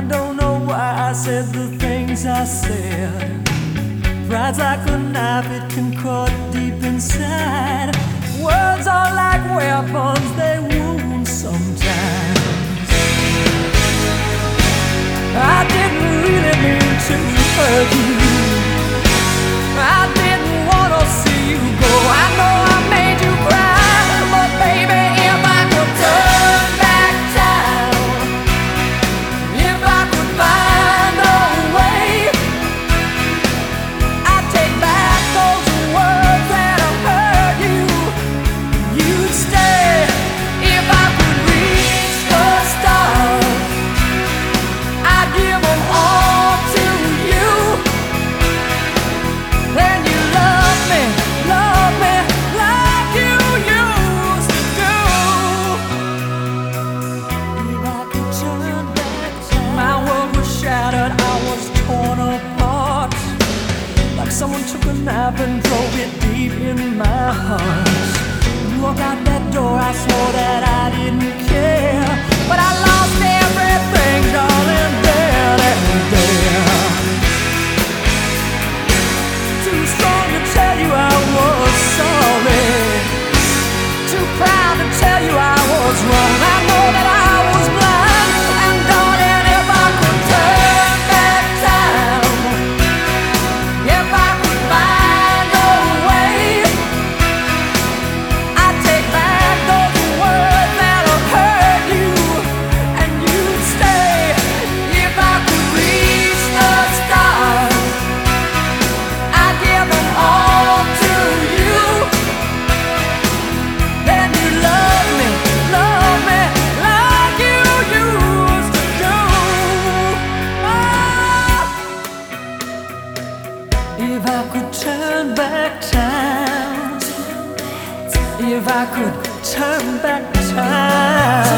don't know why I said the things I said. Pride's like a knife, it can cut deep inside. Words are like weapons, they wound sometimes. I didn't really mean to hurt you. I didn't want to see you go. I know I made you cry, but baby, if I could turn back time, if I could find a way, I'd take back those words that have hurt you. You'd stay. If I could reach the stars, I'd give them all to you. Then you love me like you used to do. If I could turn back time, my world was shattered, I was torn apart. Like someone took a knife and drove it deep in my heart. You walked out that door, I swore that I didn't care, but I lost everything, darling, then and there. Too strong to tell you I was sorry, too proud to tell you I was wrong. I know that I was blind, and darling, if I could turn back time, if I could find a way, I'd take back those words that have hurt you, and you'd stay. If I could reach the stars, I'd give them all to you. Then you love me like you used to do. If I could turn back time, if I could turn back time.